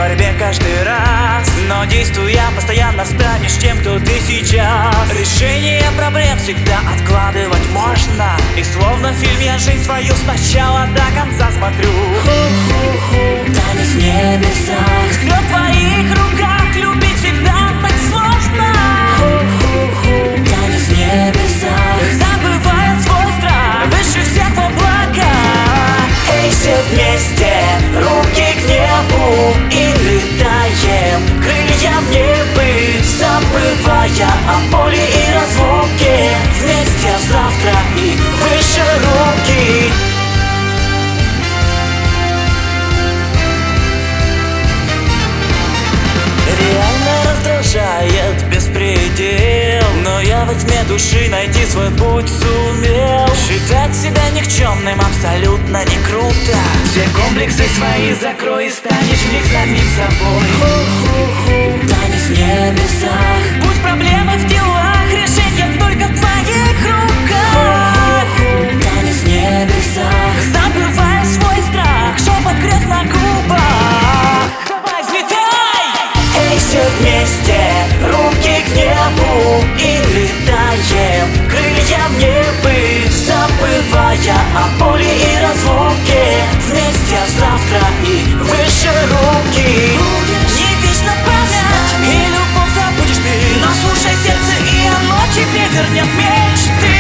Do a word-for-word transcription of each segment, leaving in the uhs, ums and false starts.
борьбе каждый раз, но действуя постоянно станешь тем, кто ты сейчас. Решение проблем всегда откладывать можно, и словно в фильме я жизнь свою сначала до конца смотрю. Танец в небесах, все в твоих руках, любить всегда так сложно. танец в небесах, Забывая свой страх, выше всех в облаках. эй, все вместе, руки к небу и летаем, крылья в небы, забывая о боли и разлуке. Вместе завтра и выше руки. Реально раздражает беспредел, но я во тьме души найти свой путь сумел. Считать себя никчемным абсолютно не круто. Все комплексы свои закрой и станешь в них самим собой. Танец в небесах, Пусть проблемы в делах, решения только в твоих руках. танец в небесах, Забывая свой страх, шепот крест на губах. Давай, взлетай! эй, все вместе, руки к небу и летаем, крылья в небы, забывая о боли и разлуке. Вместе завтра и выше руки. Не вечно память и любовь забудешь ты, но слушай сердце, и оно тебе вернет мечты.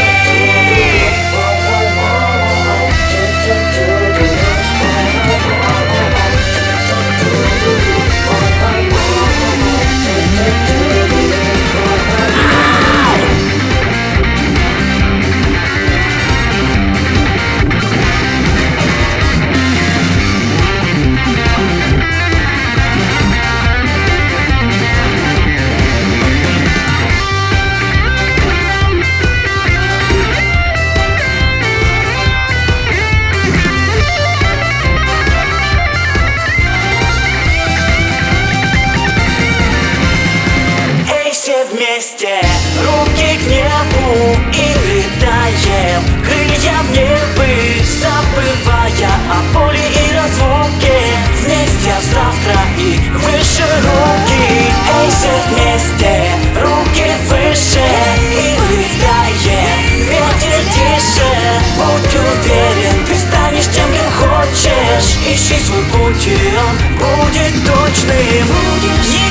Все вместе, руки к небу и летаем, крылья в небы, забывая о боли и разлуке. Вместе завтра и выше руки. Эй, все вместе, руки выше и летаем, ветер тише. Будь уверен, ты станешь тем, кем хочешь. Ищи свой путь, и он будет точным. Не